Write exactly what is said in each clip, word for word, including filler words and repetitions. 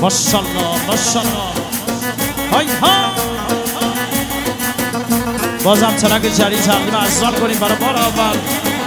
ماشاءالله ماشاءالله های ها. بازم ترک جدید تقدیم عزیزان کنیم برای بار اول.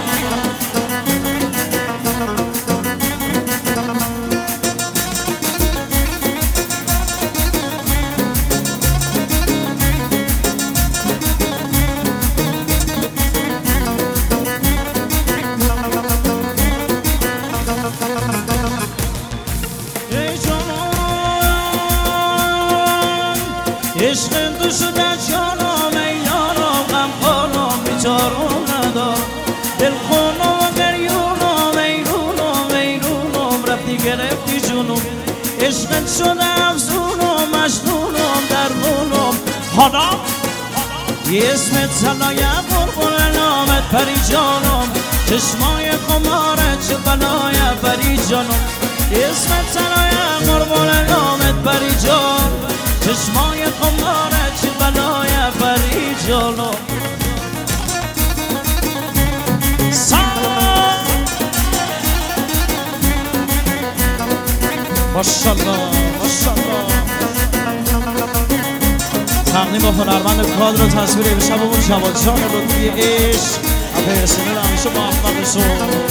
عشق تو شده جانم ای یارم، غم خانم بیچارم ندارم، دل خونم و گریونم ایرونم ایرونم، رفتی گرفتی جونم، عشقت شده افزونم مجنونم درمونم. حالا یه اسمت سلای قربون نامت پری جانم، چشمای خمارت چه بلای پری جانم، یه اسمت سلای قربون نامت پری جان، چشمای خمارت چه بلای پری جانم. ماشاءالله ماشاءالله. تقدیم با هنرمند کادر و تصویر امشبمون جواد جان لطفی عشق و پرسنل همیشه موفق بشو.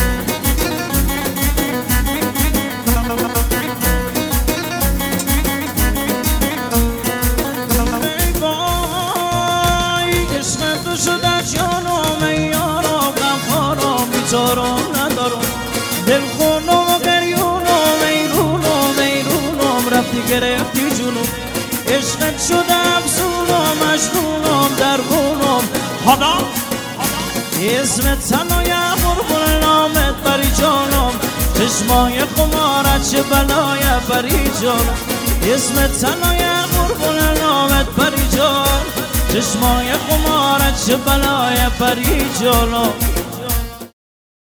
بیچارم ندارم، دل خونم و گریونم ایرونم ایرونم، رفتی گرفتی جونم، عشقت شده افزونم مجنونم درمونم. حالا اسمت سلای قربون نامت پری جانم، چشمای خمارت چه بلای پری جانم، اسمت سلای قربون نامت پری جان، چشمای خمارت چه بلای پری جانم.